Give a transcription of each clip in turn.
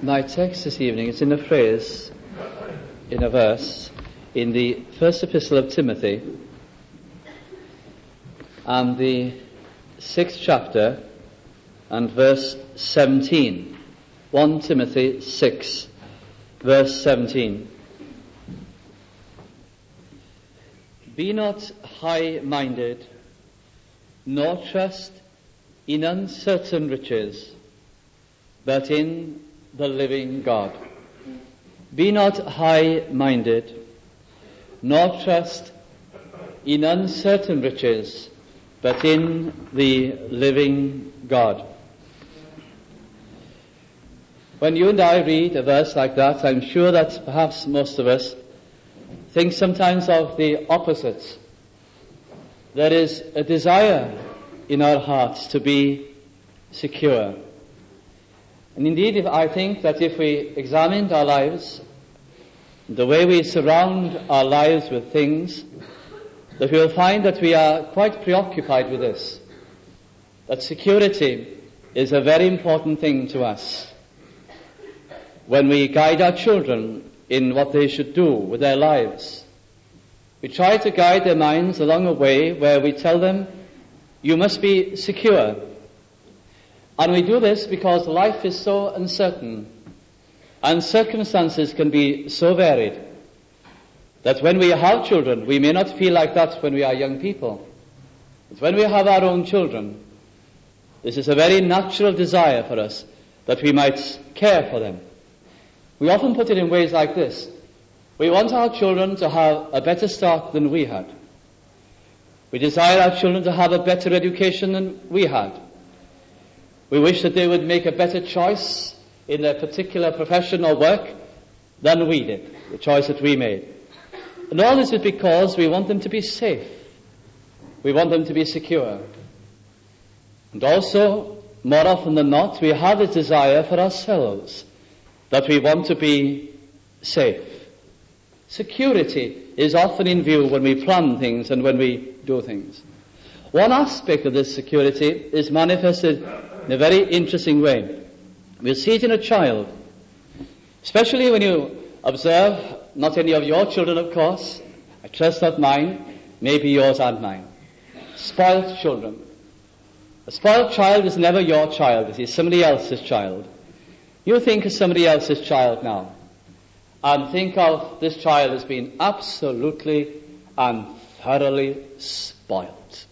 My text this evening is in a phrase, in a verse, in the first epistle of Timothy, and the 6th chapter, and verse 17. 1 Timothy 6, verse 17. Be not high-minded, nor trust in uncertain riches, but in the living God. Be not high-minded, nor trust in uncertain riches, but in the living God. When you and I read a verse like that, I'm sure that perhaps most of us think sometimes of the opposite. There is a desire in our hearts to be secure. And indeed, I think that if we examined our lives, the way we surround our lives with things, that we will find that we are quite preoccupied with this. That security is a very important thing to us. When we guide our children in what they should do with their lives, we try to guide their minds along a way where we tell them, you must be secure. And we do this because life is so uncertain and circumstances can be so varied that when we have children, we may not feel like that when we are young people. But when we have our own children, this is a very natural desire for us that we might care for them. We often put it in ways like this. We want our children to have a better start than we had. We desire our children to have a better education than we had. We wish that they would make a better choice in their particular profession or work than we did, the choice that we made. And all this is because we want them to be safe. We want them to be secure. And also, more often than not, we have a desire for ourselves that we want to be safe. Security is often in view when we plan things and when we do things. One aspect of this security is manifested in a very interesting way. We'll see it in a child, especially when you observe, not any of your children, of course, I trust not mine, maybe yours and mine, spoiled children. A spoiled child is never your child, it is somebody else's child. You think of somebody else's child now, and think of this child as being absolutely and thoroughly spoiled.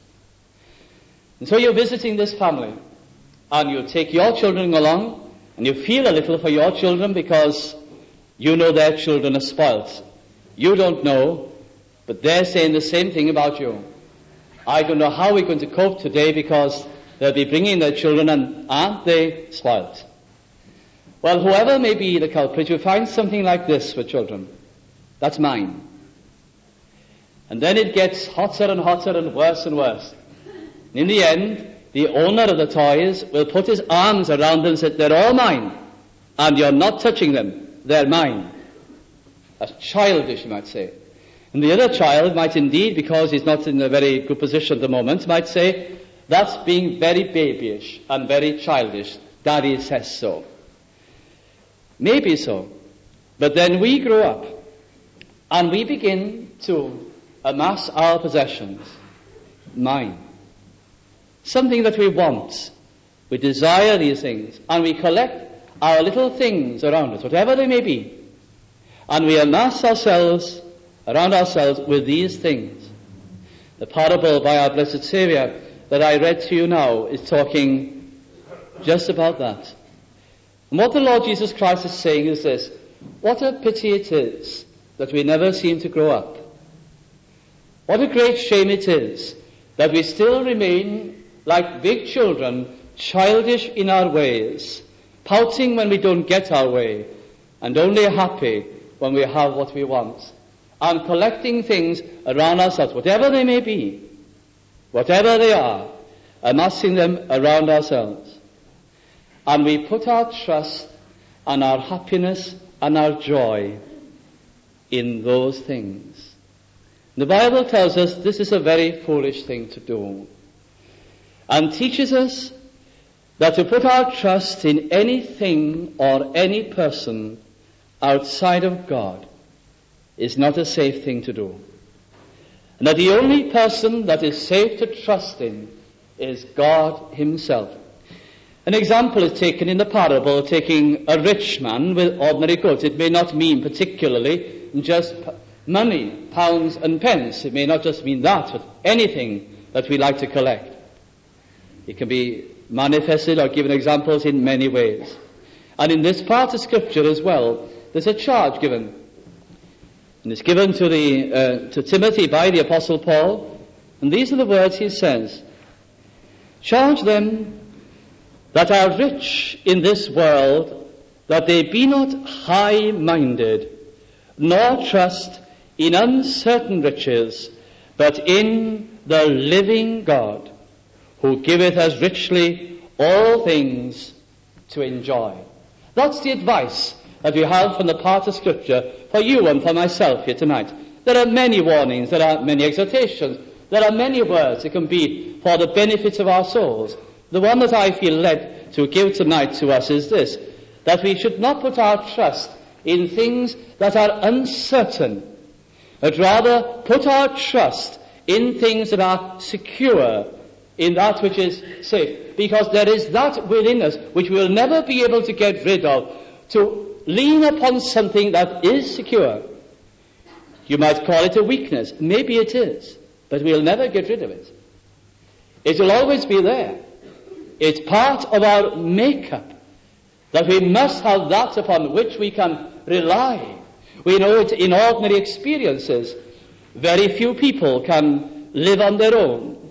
And so you're visiting this family, and you take your children along, and you feel a little for your children because you know their children are spoilt. You don't know, but they're saying the same thing about you. I don't know how we're going to cope today because they'll be bringing their children, and aren't they spoilt? Well, whoever may be the culprit, you find something like this for children. That's mine. And then it gets hotter and hotter and worse and worse. In the end, the owner of the toys will put his arms around them and say, they're all mine, and you're not touching them, they're mine. That's childish, you might say. And the other child might indeed, because he's not in a very good position at the moment, might say, that's being very babyish and very childish. Daddy says so. Maybe so. But then we grow up, and we begin to amass our possessions. Mine. Something that we want. We desire these things, and we collect our little things around us, whatever they may be, and we amass ourselves, around ourselves, with these things. The parable by our blessed Saviour that I read to you now is talking just about that. And what the Lord Jesus Christ is saying is this: what a pity it is that we never seem to grow up. What a great shame it is that we still remain like big children, childish in our ways, pouting when we don't get our way, and only happy when we have what we want, and collecting things around ourselves, whatever they may be, whatever they are, amassing them around ourselves. And we put our trust and our happiness and our joy in those things. The Bible tells us this is a very foolish thing to do, and teaches us that to put our trust in anything or any person outside of God is not a safe thing to do. And that the only person that is safe to trust in is God himself. An example is taken in the parable, taking a rich man with ordinary goods. It may not mean particularly just money, pounds and pence. It may not just mean that, but anything that we like to collect. It can be manifested or given examples in many ways. And in this part of Scripture as well, there's a charge given. And it's given to Timothy by the Apostle Paul. And these are the words he says. Charge them that are rich in this world, that they be not high-minded, nor trust in uncertain riches, but in the living God, who giveth us richly all things to enjoy. That's the advice that we have from the part of Scripture for you and for myself here tonight. There are many warnings, there are many exhortations, there are many words that can be for the benefit of our souls. The one that I feel led to give tonight to us is this, that we should not put our trust in things that are uncertain, but rather put our trust in things that are secure, in that which is safe. Because there is that within us which we will never be able to get rid of, to lean upon something that is secure. You might call it a weakness. Maybe it is, but we'll never get rid of it. It will always be there. It's part of our makeup, that we must have that upon which we can rely. We know it in ordinary experiences. Very few people can live on their own.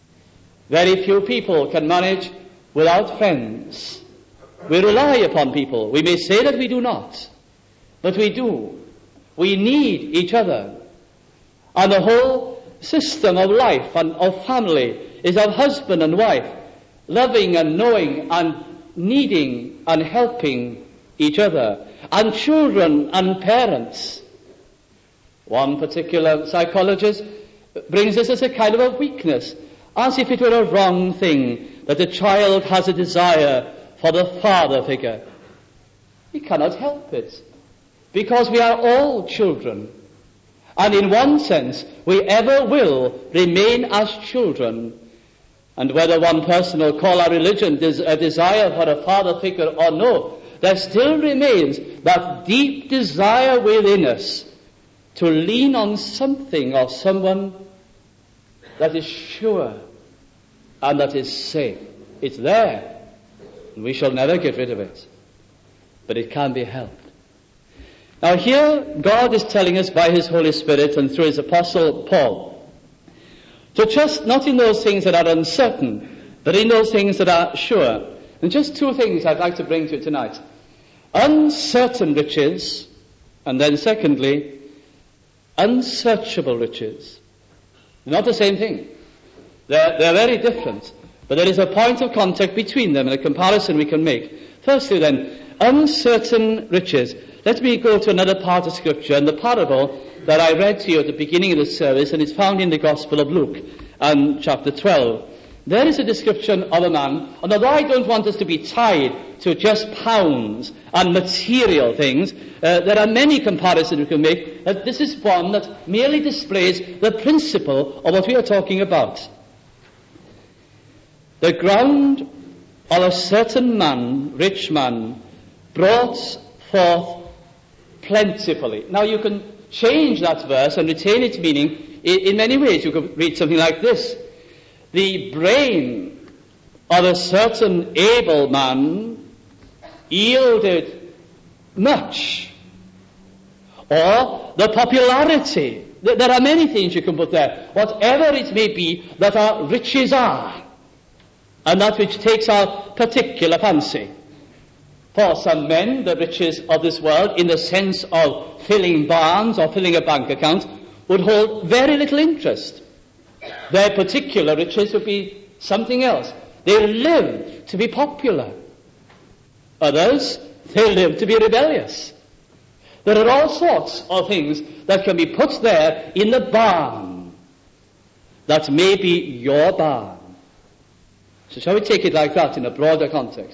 Very few people can manage without friends. We rely upon people. We may say that we do not, but we do. We need each other. And the whole system of life and of family is of husband and wife, loving and knowing and needing and helping each other, and children and parents. One particular psychologist brings this as a kind of a weakness, as if it were a wrong thing that a child has a desire for the father figure. We cannot help it, because we are all children, and in one sense we ever will remain as children. And whether one person will call our religion a desire for a father figure or no, there still remains that deep desire within us to lean on something or someone that is sure and that is safe. It's there, and we shall never get rid of it. But it can be helped. Now here, God is telling us by His Holy Spirit and through His Apostle Paul to trust not in those things that are uncertain, but in those things that are sure. And just two things I'd like to bring to you tonight. Uncertain riches, and then secondly, unsearchable riches. They're not the same thing. They're very different, but there is a point of contact between them and a comparison we can make. Firstly then, uncertain riches. Let me go to another part of Scripture, and the parable that I read to you at the beginning of the service, and it's found in the Gospel of Luke, and chapter 12. There is a description of a man, and although I don't want us to be tied to just pounds and material things, there are many comparisons we can make, but this is one that merely displays the principle of what we are talking about. The ground of a certain man, rich man, brought forth plentifully. Now you can change that verse and retain its meaning in many ways. You could read something like this. The brain of a certain able man yielded much. Or the popularity. There are many things you can put there. Whatever it may be that our riches are, and that which takes our particular fancy. For some men, the riches of this world, in the sense of filling barns or filling a bank account, would hold very little interest. Their particular riches would be something else. They live to be popular. Others, they live to be rebellious. There are all sorts of things that can be put there in the barn that may be your barn. So shall we take it like that in a broader context?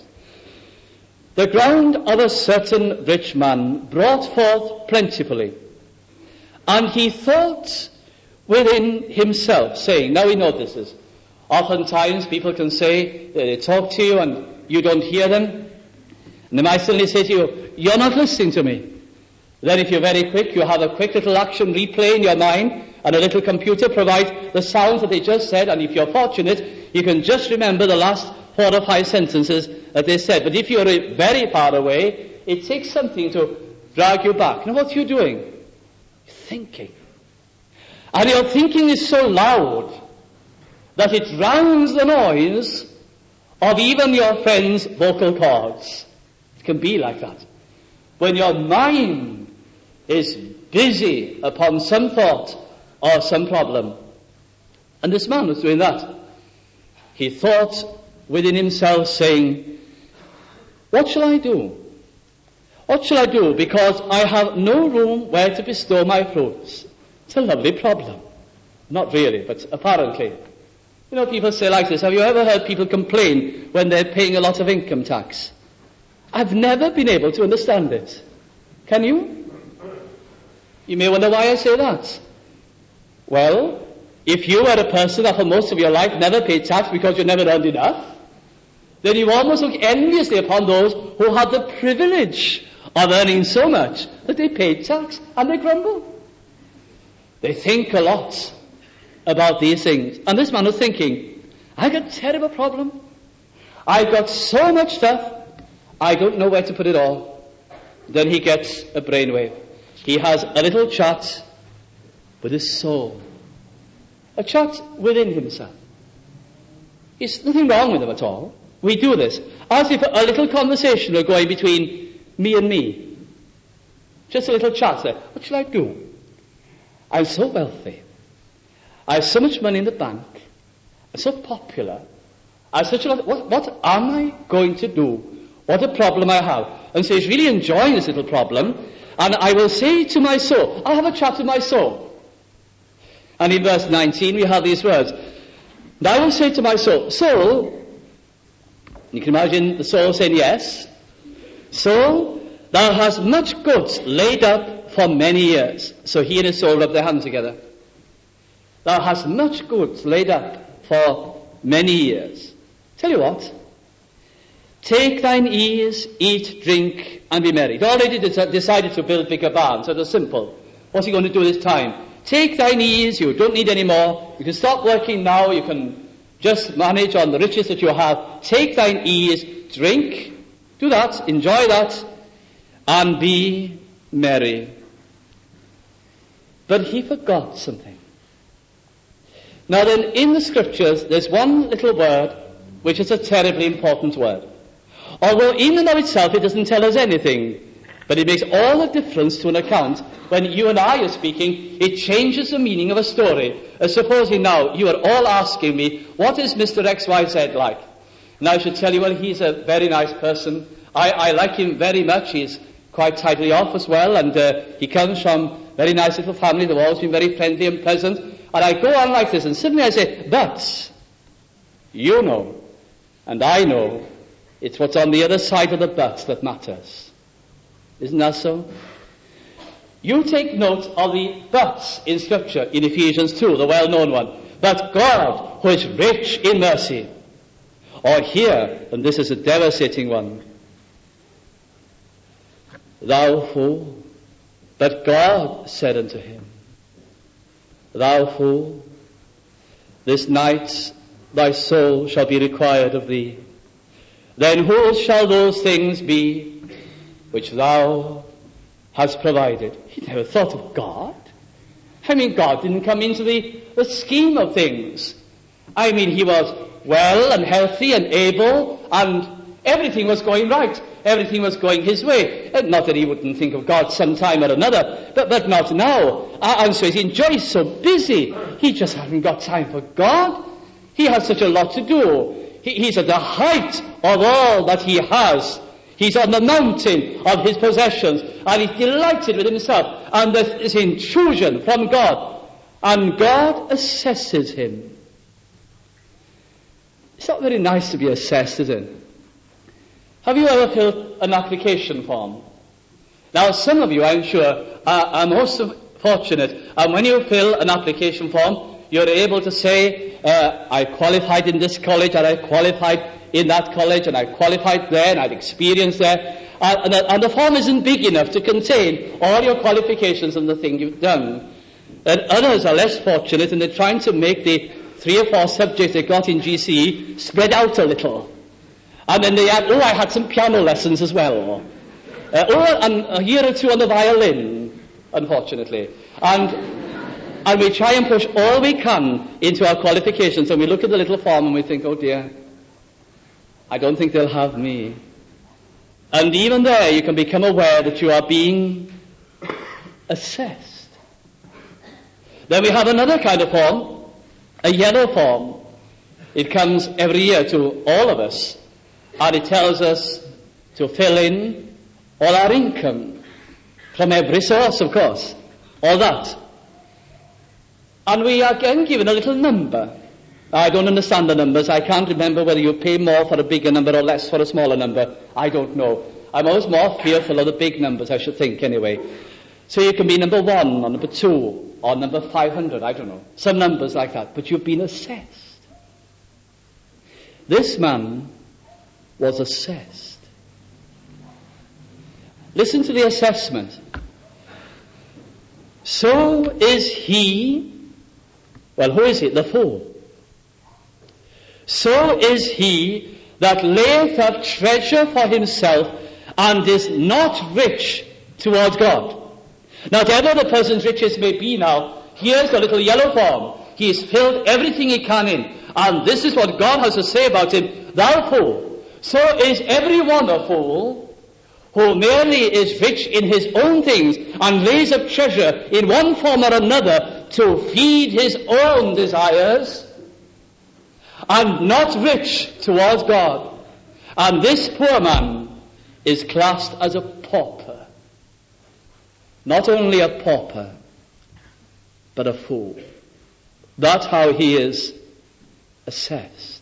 The ground of a certain rich man brought forth plentifully, and he thought within himself, saying, now we notice, oftentimes people can say, they talk to you and you don't hear them, and they might suddenly say to you, you're not listening to me. Then if you're very quick, you have a quick little action replay in your mind, and a little computer provides the sounds that they just said, and if you're fortunate, you can just remember the last 4 or 5 sentences that they said. But if you're very far away, it takes something to drag you back. Now what are you doing? You're thinking. And your thinking is so loud that it drowns the noise of even your friend's vocal cords. It can be like that. When your mind is busy upon some thought or some problem. And this man was doing that. He thought within himself, saying, what shall I do? What shall I do? Because I have no room where to bestow my fruits. It's a lovely problem. Not really, but apparently. You know, people say like this, have you ever heard people complain when they're paying a lot of income tax? I've never been able to understand it. Can you? You may wonder why I say that. Well, if you were a person that for most of your life never paid tax because you never earned enough, then you almost look enviously upon those who had the privilege of earning so much that they paid tax, and they grumble. They think a lot about these things. And this man was thinking, I got a terrible problem. I've got so much stuff, I don't know where to put it all. Then he gets a brainwave. He has a little chat with his soul. A chat within himself. There's nothing wrong with him at all. We do this as if a little conversation were going between me and me. Just a little chat there. What shall I do? I'm so wealthy. I have so much money in the bank. I'm so popular. I have such a lot. What am I going to do? What a problem I have. And so he's really enjoying this little problem. And I will say to my soul, I'll have a chat with my soul. And in verse 19 we have these words. And I will say to my soul, soul, you can imagine the soul saying yes. Soul, thou hast much goods laid up for many years. So he and his soul rub their hands together. Thou hast much goods laid up for many years. Tell you what, take thine ease, eat, drink, and be merry. He'd already decided to build bigger barns, so it was simple. What's he going to do this time? Take thine ease, you don't need any more. You can stop working now, you can just manage on the riches that you have. Take thine ease, drink, do that, enjoy that, and be merry. But he forgot something. Now then, in the scriptures, there's one little word which is a terribly important word. Although in and of itself it doesn't tell us anything, but it makes all the difference to an account. When you and I are speaking, it changes the meaning of a story. Supposing now you are all asking me, what is Mr. XYZ like? And I should tell you, well, he's a very nice person. I like him very much. He's quite tightly off as well, and he comes from a very nice little family. They've always been very friendly and pleasant. And I go on like this, and suddenly I say, but you know, and I know, it's what's on the other side of the but that matters. Isn't that so? You take note of the buts in Scripture in Ephesians 2, the well-known one. But God, who is rich in mercy. Or here, and this is a devastating one. Thou fool, but God said unto him, Thou fool, this night thy soul shall be required of thee. Then whose shall those things be which thou hast provided? He never thought of God. I mean, God didn't come into the scheme of things. I mean, he was well and healthy and able, and everything was going right. Everything was going his way. Not that he wouldn't think of God sometime or another, but not now. And so he's enjoyed, he's so busy. He just hasn't got time for God. He has such a lot to do. He's at the height of all that he has. He's on the mountain of his possessions, and he's delighted with himself. And there's intrusion from God, and God assesses him. It's not very nice to be assessed, is it? Have you ever filled an application form? Now, some of you, I'm sure, are most fortunate, and when you fill an application form, you're able to say, I qualified in this college, and I qualified in that college, and I qualified there, and I'd experienced there. And the form isn't big enough to contain all your qualifications and the thing you've done. And others are less fortunate, and they're trying to make the 3 or 4 subjects they got in GCE spread out a little. And then they add, I had some piano lessons as well. And a year or 2 on the violin, unfortunately. And we try and push all we can into our qualifications, and we look at the little form and we think, oh dear, I don't think they'll have me. And even there you can become aware that you are being assessed. Then we have another kind of form, a yellow form. It comes every year to all of us, and it tells us to fill in all our income from every source, of course, all that. And we are again given a little number. I don't understand the numbers. I can't remember whether you pay more for a bigger number or less for a smaller number. I don't know. I'm always more fearful of the big numbers, I should think, anyway. So you can be number 1 or number 2 or number 500, I don't know. Some numbers like that. But you've been assessed. This man was assessed. Listen to the assessment. So is he, well, who is he? The fool. So is he that layeth up treasure for himself and is not rich towards God. Now, whatever the person's riches may be now, here's the little yellow form. He has filled everything he can in. And this is what God has to say about him. Thou fool. So is everyone a fool who merely is rich in his own things and lays up treasure in one form or another to feed his own desires, and not rich towards God. And this poor man is classed as a pauper. Not only a pauper, but a fool. That's how he is assessed.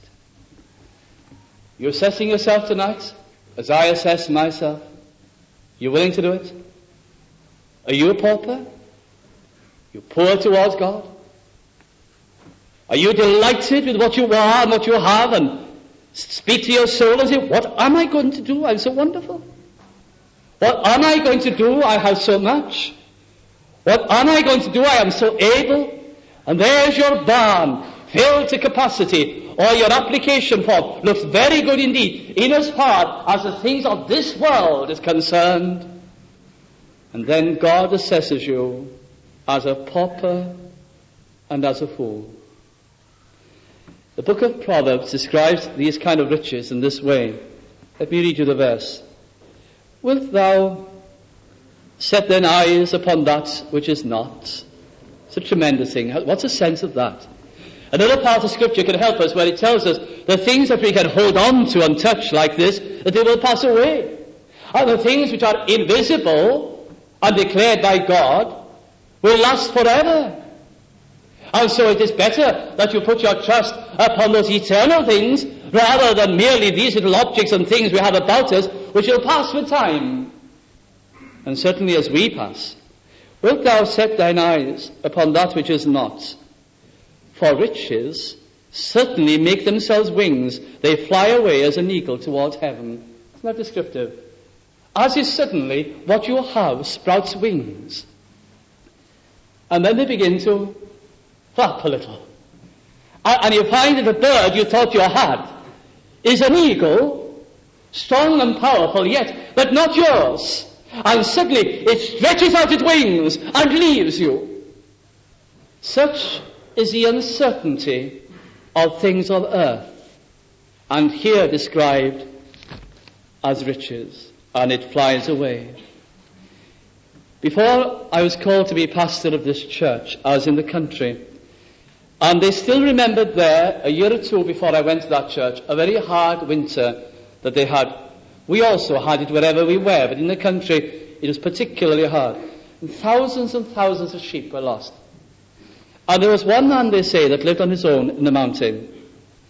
You're assessing yourself tonight, as I assess myself. You willing to do it? Are you a pauper? You're poor towards God? Are you delighted with what you are and what you have, and speak to your soul and say, what am I going to do? I'm so wonderful. What am I going to do? I have so much. What am I going to do? I am so able. And there's your barn filled to capacity, or your application form looks very good indeed, in as far as the things of this world is concerned. And then God assesses you as a pauper and as a fool. The book of Proverbs describes these kind of riches in this way. Let me read you the verse. Wilt thou set thine eyes upon that which is not? It's a tremendous thing. What's the sense of that? Another part of Scripture can help us where it tells us the things that we can hold on to and touch like this, that they will pass away. And the things which are invisible and declared by God will last forever. And so it is better that you put your trust upon those eternal things rather than merely these little objects and things we have about us, which will pass with time. And certainly as we pass. Wilt thou set thine eyes upon that which is not? For riches certainly make themselves wings. They fly away as an eagle towards heaven. Isn't that descriptive? As is certainly what you have sprouts wings. And then they begin to flap a little. And you find that the bird you thought you had is an eagle, strong and powerful yet, but not yours. And suddenly it stretches out its wings and leaves you. Such is the uncertainty of things of earth, and here described as riches, and it flies away. Before I was called to be pastor of this church, I was in the country, and they still remembered there, a year or two before I went to that church, a very hard winter that they had. We also had it wherever we were, but in the country it was particularly hard. And thousands of sheep were lost. And there was one man, they say, that lived on his own in the mountain.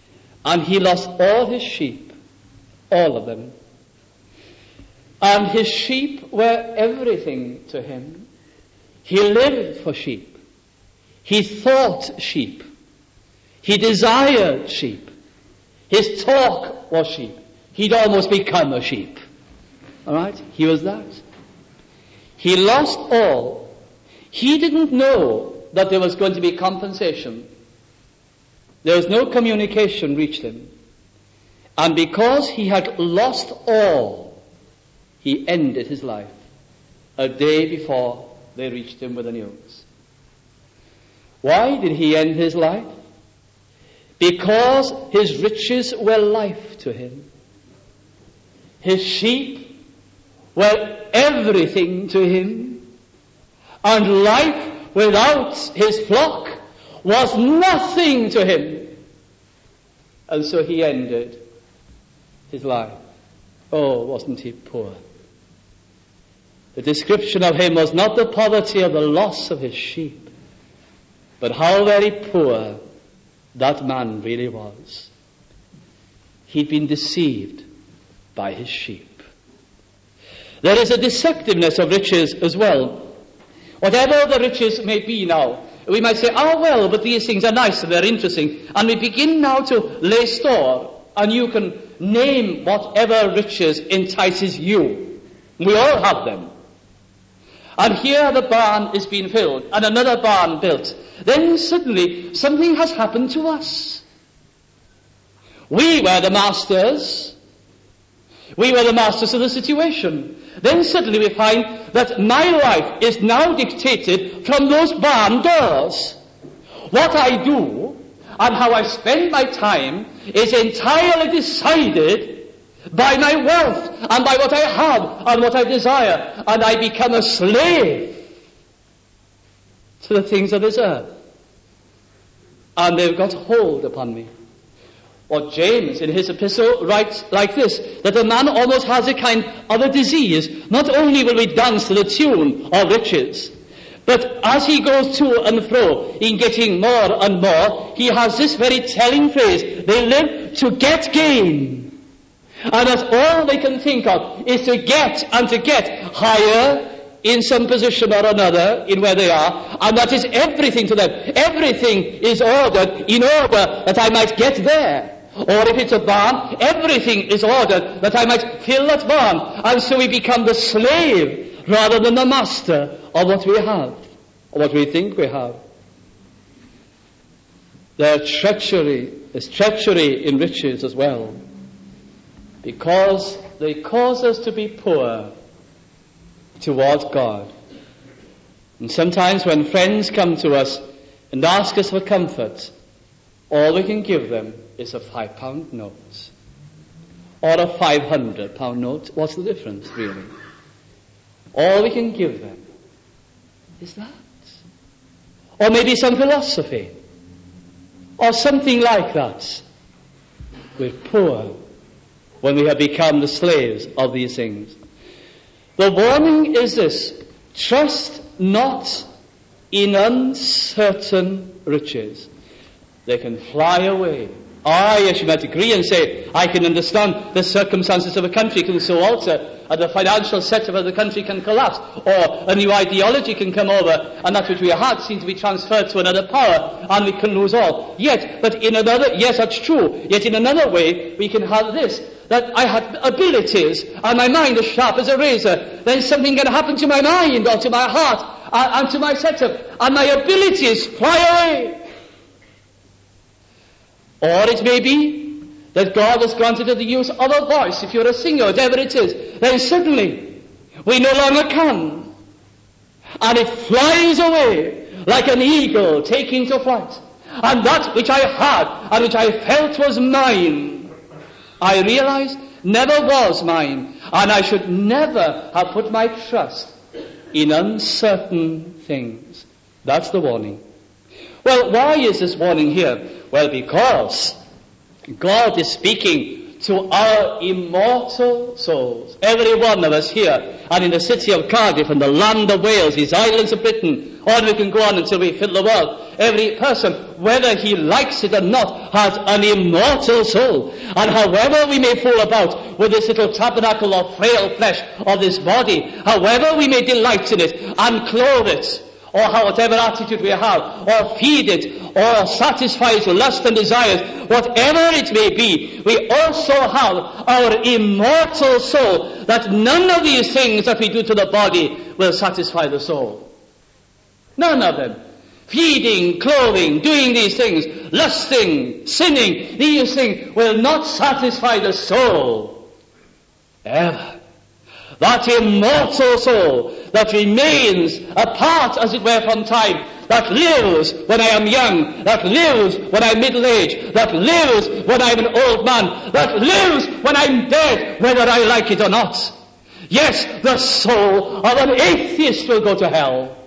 and he lost all his sheep, all of them. And his sheep were everything to him. He lived for sheep. He thought sheep. He desired sheep. His talk was sheep. He'd almost become a sheep. All right? He was that. He lost all. He didn't know that there was going to be compensation. There was no communication reached him. And because he had lost all, he ended his life a day before they reached him with the news. Why did he end his life? Because his riches were life to him. His sheep were everything to him. And life without his flock was nothing to him. And so he ended his life. Oh, wasn't he poor? The description of him was not the poverty of the loss of his sheep, but how very poor that man really was. He'd been deceived by his sheep. There is a deceptiveness of riches as well. Whatever the riches may be now, we might say, oh well, but these things are nice and they're interesting. And we begin now to lay store, and you can name whatever riches entices you. We all have them. And here the barn is being filled, and another barn built. Then suddenly something has happened to us. We were the masters. We were the masters of the situation. Then suddenly we find that my life is now dictated from those barn doors. What I do and how I spend my time is entirely decided by my wealth and by what I have and what I desire. And I become a slave to the things of this earth. And they've got hold upon me. What James in his epistle writes like this, that a man almost has a kind of a disease. Not only will we dance to the tune of riches, but as he goes to and fro in getting more and more, he has this very telling phrase, they live to get gain. And that's all they can think of, is to get and to get higher in some position or another in where they are, and that is everything to them. Everything is ordered in order that I might get there. Or if it's a barn, everything is ordered that I might fill that barn. And so we become the slave rather than the master of what we have, or what we think we have. There's treachery in riches as well, because they cause us to be poor towards God. And sometimes when friends come to us and ask us for comfort, all we can give them is a £5 note or a £500 note. What's the difference, really? All we can give them is that. Or maybe some philosophy or something like that. We're poor when we have become the slaves of these things. The warning is this: trust not in uncertain riches. They can fly away. Yes, you might agree and say, I can understand the circumstances of a country can so alter, and the financial setup of the country can collapse, or a new ideology can come over, and that which we had seems to be transferred to another power, and we can lose all. But in another, yes, that's true. Yet in another way, we can have this, that I had abilities, and my mind is sharp as a razor. Then something can happen to my mind, or to my heart, and to my setup, and my abilities fly away. Or it may be that God has granted the use of a voice. If you're a singer, whatever it is, then suddenly we no longer can. And it flies away like an eagle taking to flight. And that which I had and which I felt was mine, I realized never was mine. And I should never have put my trust in uncertain things. That's the warning. Well, why is this warning here? Well, because God is speaking to our immortal souls. Every one of us here, and in the city of Cardiff and the land of Wales, these islands of Britain, or we can go on until we fill the world. Every person, whether he likes it or not, has an immortal soul. And however we may fall about with this little tabernacle of frail flesh of this body, however we may delight in it and clothe it, or whatever attitude we have, or feed it, or satisfy its lust and desires, whatever it may be, we also have our immortal soul, that none of these things that we do to the body will satisfy the soul. None of them. Feeding, clothing, doing these things, lusting, sinning, these things will not satisfy the soul. Ever. That immortal soul that remains apart, as it were, from time, that lives when I am young, that lives when I'm middle-aged, that lives when I'm an old man, that lives when I'm dead, whether I like it or not. Yes, the soul of an atheist will go to hell.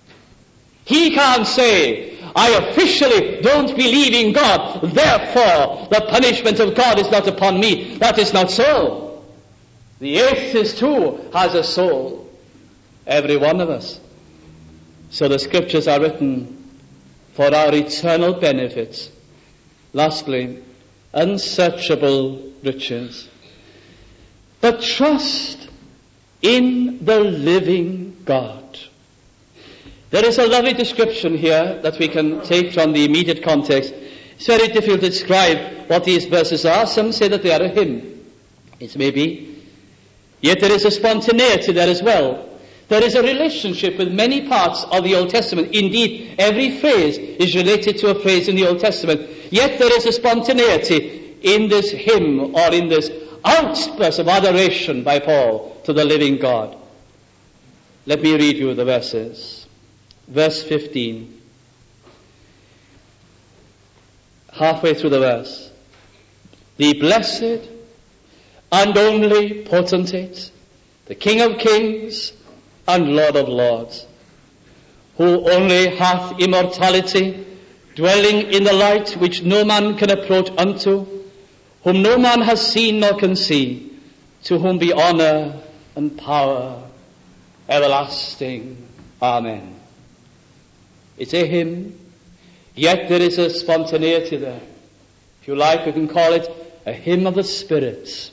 He can't say, I officially don't believe in God, therefore the punishment of God is not upon me. That is not so. The atheist too has a soul. Every one of us. So the scriptures are written for our eternal benefits. Lastly, unsearchable riches. But trust in the living God. There is a lovely description here that we can take from the immediate context. It's very difficult to describe what these verses are. Some say that they are a hymn. It may be. Yet there is a spontaneity there as well. There is a relationship with many parts of the Old Testament. Indeed, every phrase is related to a phrase in the Old Testament. Yet there is a spontaneity in this hymn, or in this outburst of adoration by Paul to the living God. Let me read you the verses. Verse 15. Halfway through the verse. The blessed and only potentate, the King of kings and Lord of lords, who only hath immortality, dwelling in the light which no man can approach unto, whom no man has seen nor can see, to whom be honor and power everlasting. Amen. It's a hymn, yet there is a spontaneity there. If you like, we can call it a hymn of the Spirit.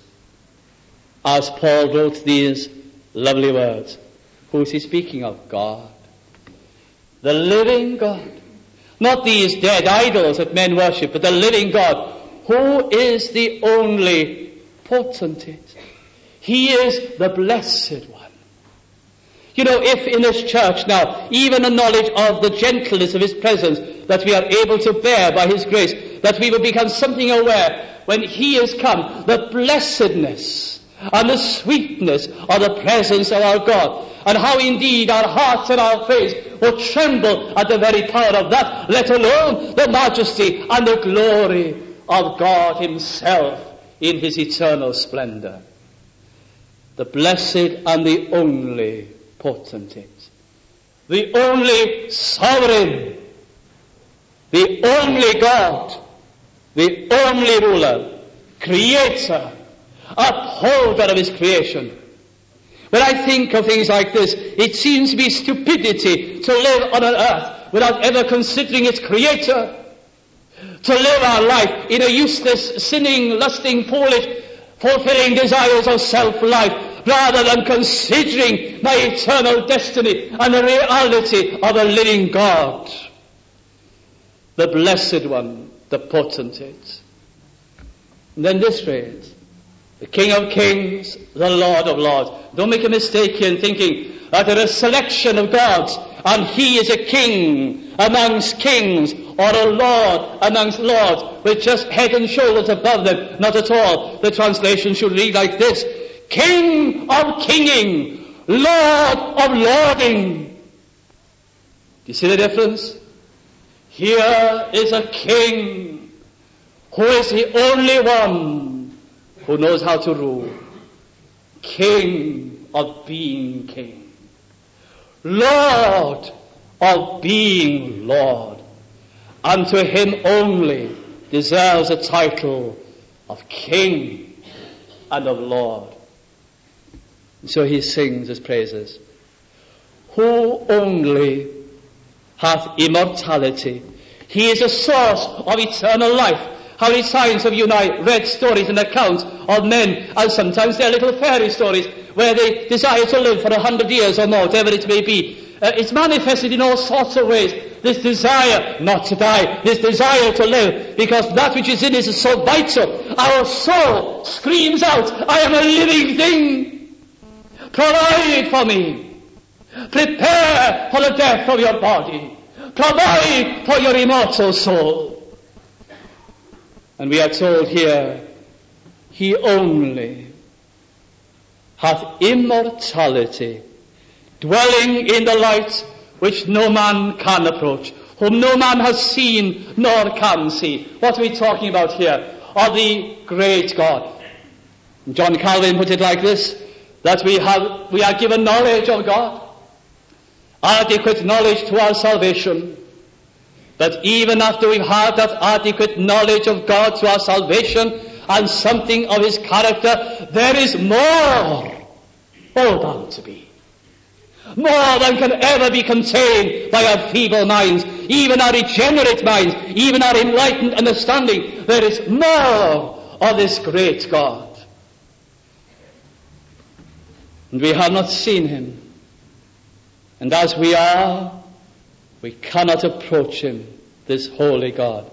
As Paul wrote these lovely words. Who is he speaking of? God. The living God. Not these dead idols that men worship, but the living God, who is the only potentate. He is the blessed one. You know, if in this church now, even a knowledge of the gentleness of His presence that we are able to bear by His grace, that we will become something aware when He has come, the blessedness and the sweetness of the presence of our God, and how indeed our hearts and our faith will tremble at the very power of that, let alone the majesty and the glory of God Himself in His eternal splendor. The blessed and the only potentate, the only sovereign, the only God, the only ruler, creator, upholder of His creation. When I think of things like this, it seems to be stupidity to live on an earth without ever considering its creator, to live our life in a useless, sinning, lusting, foolish, fulfilling desires of self-life, rather than considering my eternal destiny and the reality of a living God, the blessed one, the potentate. And then this phrase, the King of kings, the Lord of lords. Don't make a mistake here in thinking that there is a selection of gods and He is a king amongst kings, or a Lord amongst lords, with just head and shoulders above them. Not at all. The translation should read like this: King of kinging, Lord of lording. Do you see the difference? Here is a king who is the only one who knows how to rule. King of being king. Lord of being Lord. And to Him only deserves a title of King. and of Lord. So he sings his praises. Who only hath immortality. He is the source of eternal life. How many times have you and I read stories and accounts of men, and sometimes they're little fairy stories, where they desire to live for 100 years or more, whatever it may be. It's manifested in all sorts of ways. This desire not to die, this desire to live, because that which is in us is so vital. Our soul screams out, I am a living thing. Provide for me. Prepare for the death of your body. Provide for your immortal soul. And we are told here, he only hath immortality, dwelling in the light which no man can approach, whom no man has seen nor can see. What are we talking about here? Of the great God. John Calvin put it like this, that we are given knowledge of God, adequate knowledge to our salvation. But even after we've had that adequate knowledge of God to our salvation and something of his character, there is more, bound to be. More than can ever be contained by our feeble minds, even our regenerate minds, even our enlightened understanding. There is more of this great God. And we have not seen him. And as we are, we cannot approach him, this holy God,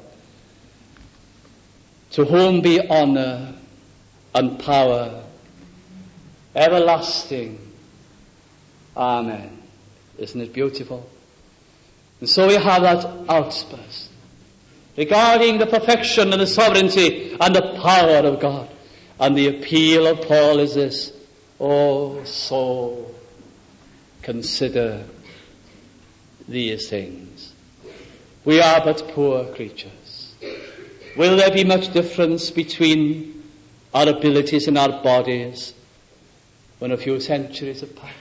to whom be honor and power everlasting. Amen. Isn't it beautiful? And so we have that outburst regarding the perfection and the sovereignty and the power of God. And the appeal of Paul is this, oh soul, consider these things. We are but poor creatures. Will there be much difference between our abilities and our bodies when a few centuries have passed?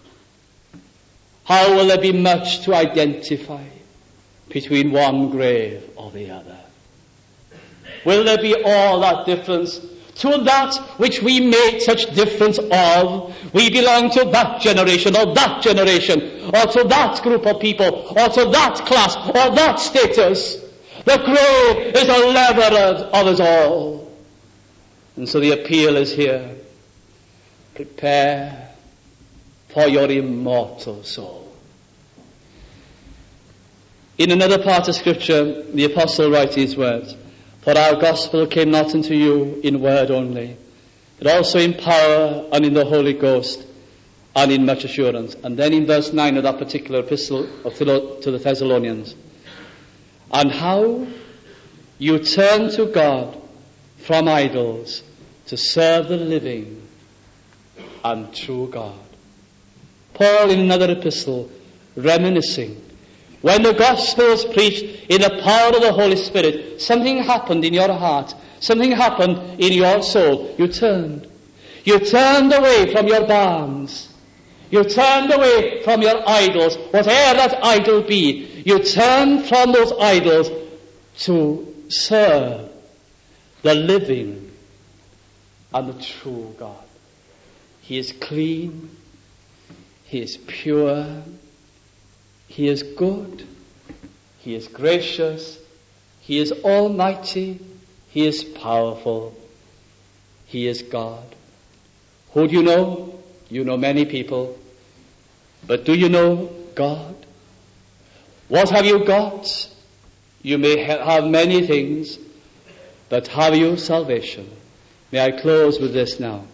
How will there be much to identify between one grave or the other? Will there be all that difference to that which we made such difference of? We belong to that generation or that generation, or to that group of people, or to that class, or that status. The grave is a leveler of us all. And so the appeal is here. Prepare for your immortal soul. In another part of Scripture, the Apostle writes these words, for our gospel came not unto you in word only, but also in power and in the Holy Ghost and in much assurance. And then in verse 9 of that particular epistle to the Thessalonians, and how you turn to God from idols to serve the living and true God. Paul in another epistle reminiscing, when the gospel was preached in the power of the Holy Spirit, something happened in your heart, something happened in your soul. You turned away from your barns. You turned away from your idols, whatever that idol be. You turned from those idols to serve the living and the true God. He is clean. He is pure. He is good. He is gracious. He is almighty. He is powerful. He is God. Who do you know? You know many people. But do you know God? What have you got? You may have many things, but have you salvation? May I close with this now.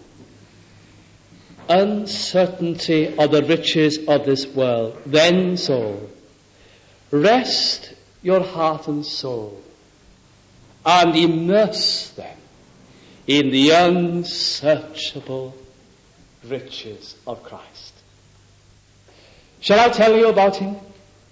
Uncertainty of the riches of this world. Then soul, rest your heart and soul and immerse them in the unsearchable riches of Christ. Shall I tell you about him?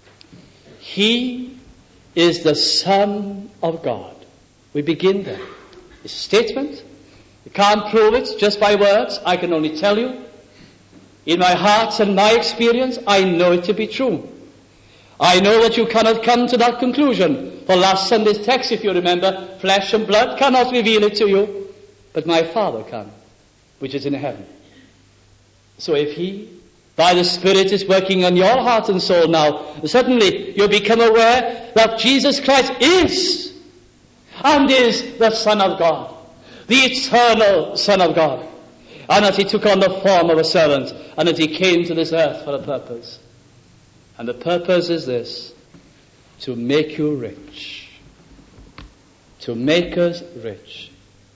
He is the Son of God. We begin there. It's a statement. You can't prove it just by words. I can only tell you. In my heart and my experience, I know it to be true. I know that you cannot come to that conclusion. For last Sunday's text, if you remember, flesh and blood cannot reveal it to you, but my Father can. which is in heaven. So if He, by the Spirit, is working on your heart and soul now, suddenly you'll become aware that Jesus Christ is and is the Son of God, the eternal Son of God, and that He took on the form of a servant, and that He came to this earth for a purpose. And the purpose is this: to make you rich. To make us rich.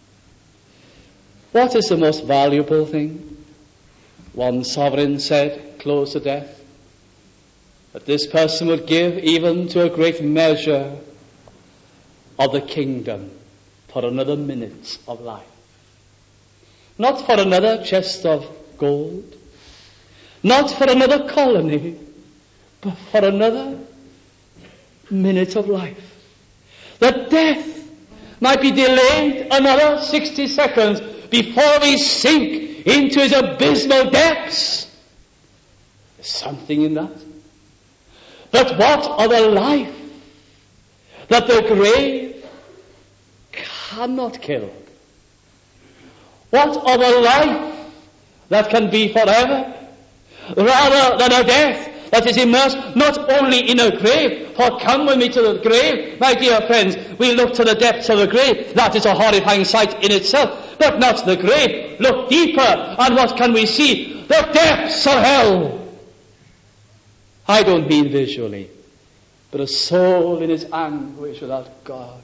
What is the most valuable thing? One sovereign said, close to death, that this person would give even to a great measure of the kingdom for another minute of life. Not for another chest of gold, not for another colony, but for another minute of life. That death might be delayed another 60 seconds before we sink into its abysmal depths. There's something in that. But what of a life that the grave cannot kill? What of a life that can be forever, rather than a death that is immersed not only in a grave? For come with me to the grave, my dear friends. We look to the depths of the grave. That is a horrifying sight in itself. But not the grave. Look deeper, and what can we see? The depths of hell. I don't mean visually, but a soul in its anguish without God,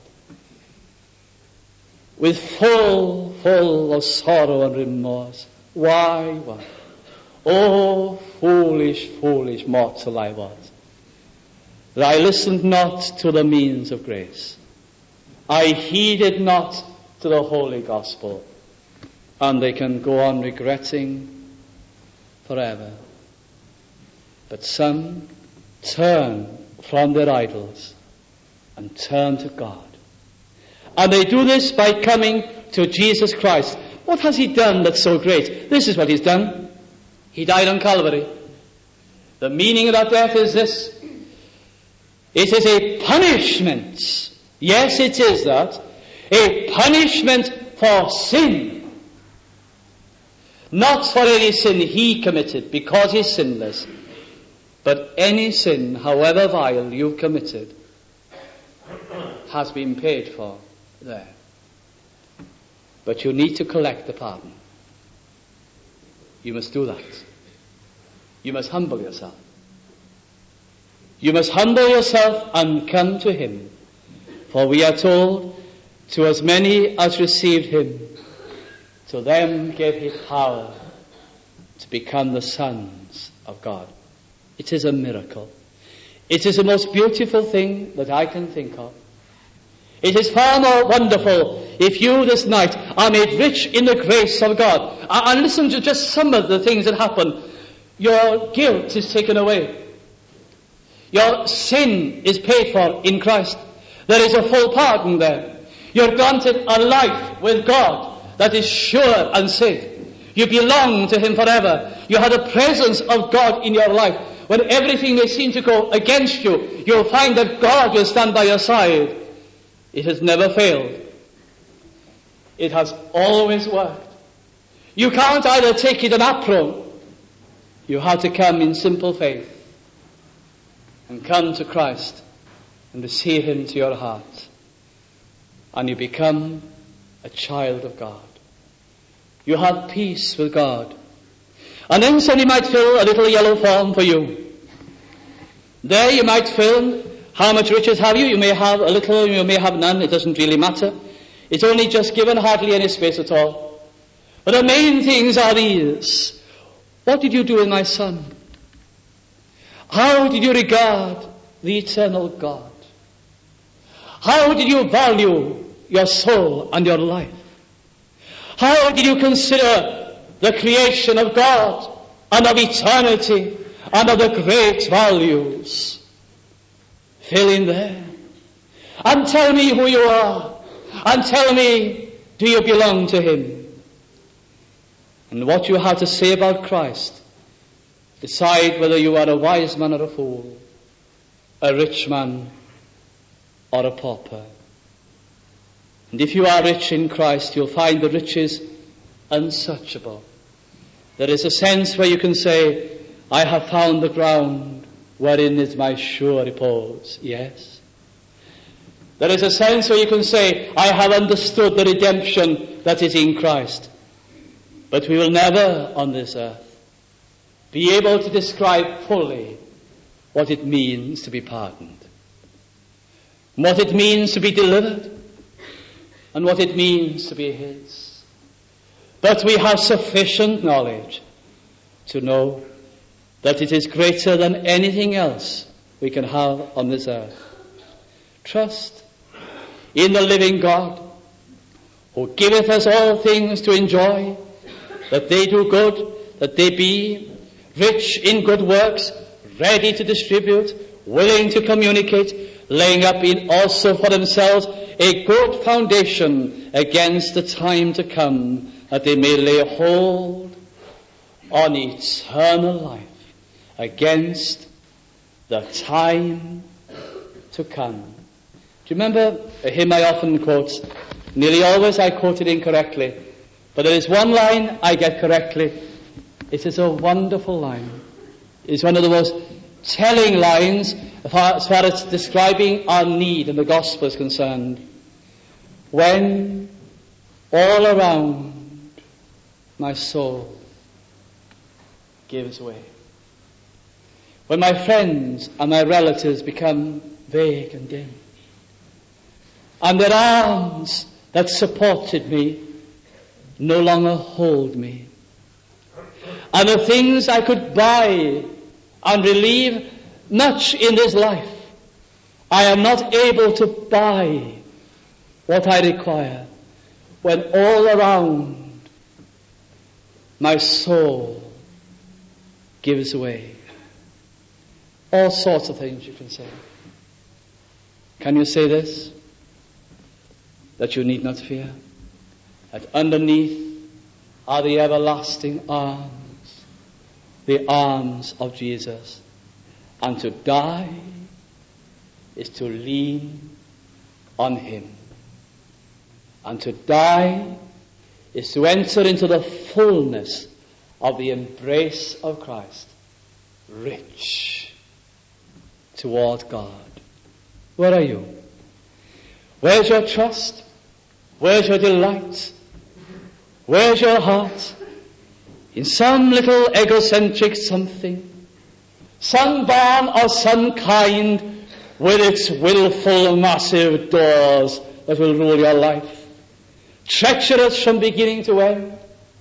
with full of sorrow and remorse. Why? Oh, foolish mortal I was, that I listened not to the means of grace. I heeded not to the holy gospel. And they can go on regretting forever. But some turn from their idols and turn to God. And they do this by coming to Jesus Christ. What has He done that's so great? This is what He's done. He died on Calvary. The meaning of that death is this: it is a punishment. Yes, it is that. A punishment for sin. Not for any sin He committed, because He's sinless, but any sin, however vile, you've committed, has been paid for there. But you need to collect the pardon. You must do that. You must humble yourself. You must humble yourself and come to Him. For we are told, to as many as received Him, to them gave He power to become the sons of God. It is a miracle. It is the most beautiful thing that I can think of. It is far more wonderful if you this night are made rich in the grace of God. And listen to just some of the things that happen. Your guilt is taken away. Your sin is paid for in Christ. There is a full pardon there. You're granted a life with God that is sure and safe. You belong to Him forever. You have the presence of God in your life. When everything may seem to go against you, you'll find that God will stand by your side. It has never failed. It has always worked. You can't either take it an apron. You have to come in simple faith and come to Christ and receive Him to your heart. And you become a child of God. You have peace with God. And then somebody might fill a little yellow form for you. There you might fill, how much riches have you? You may have a little, you may have none. It doesn't really matter. It's only just given hardly any space at all. But the main things are these. What did you do with my son? How did you regard the eternal God? How did you value your soul and your life? How did you consider the creation of God and of eternity and of the great values? Fill in there. And tell me who you are. And tell me, do you belong to Him? And what you have to say about Christ, decide whether you are a wise man or a fool, a rich man or a pauper. And if you are rich in Christ, you'll find the riches unsearchable. There is a sense where you can say, I have found the ground wherein is my sure repose. Yes. There is a sense where you can say, I have understood the redemption that is in Christ. But we will never on this earth be able to describe fully what it means to be pardoned, what it means to be delivered, and what it means to be His. But we have sufficient knowledge to know that it is greater than anything else we can have on this earth. Trust in the living God, who giveth us all things to enjoy, that they do good, that they be rich in good works, ready to distribute, willing to communicate, laying up in also for themselves a good foundation against the time to come, that they may lay hold on eternal life against the time to come. Do you remember a hymn I often quote? Nearly always I quote it incorrectly, but there is one line I get correctly. It is a wonderful line. It's one of the most telling lines as far as describing our need in the gospel is concerned. When all around my soul gives way, when my friends and my relatives become vague and dim, and their arms that supported me no longer hold me, and the things I could buy and relieve much in this life, I am not able to buy what I require, when all around my soul gives way. All sorts of things you can say. Can you say this? That you need not fear. That underneath are the everlasting arms, the arms of Jesus. And to die is to lean on Him. And to die is to enter into the fullness of the embrace of Christ, rich toward God. Where are you? Where's your trust? Where's your delight? Where's your heart? In some little egocentric something, some barn of some kind with its willful massive doors that will rule your life, treacherous from beginning to end,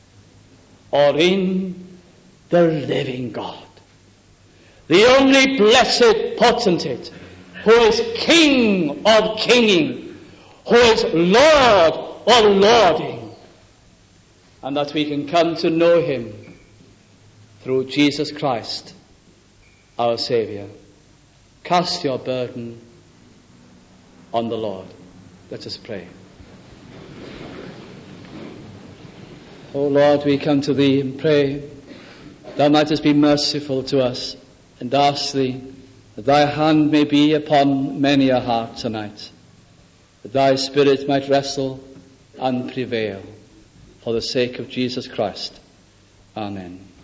or in the living God, the only blessed potentate, who is King of kinging, who is Lord of lording, and that we can come to know Him through Jesus Christ, our Saviour. Cast your burden on the Lord. Let us pray. O Lord, we come to Thee and pray Thou mightest be merciful to us, and ask Thee that Thy hand may be upon many a heart tonight, that Thy Spirit might wrestle and prevail for the sake of Jesus Christ. Amen.